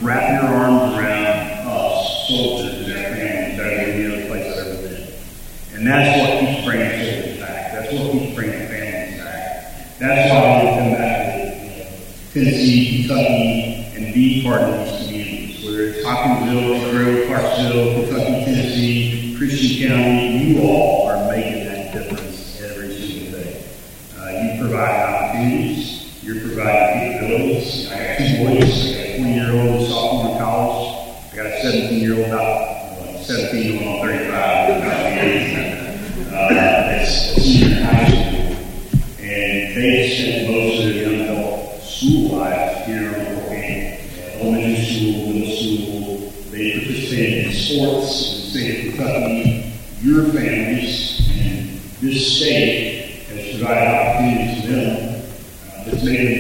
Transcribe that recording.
wrap your arms around us, soldiers and our families, better than any other place I've ever been. And that's what keeps bringing soldiers back. That's what keeps bringing families back. That's why I want to come back to Tennessee, Kentucky, and be part of these communities, whether it's Hopkinsville, Grove, Clarksville, Kentucky, Tennessee, Christian County. You all are making that difference every single day. You provide opportunities. You're providing capabilities. I got 2 boys. I got a 20-year-old sophomore in college. I got a 17-year-old about 17 going on 35. That's a senior in high school. And they spent most of their young adult school lives here on the Volcano. Elementary school, middle school. They participated in sports in the state of Kentucky. Your families and this state has provided opportunities to them that's made them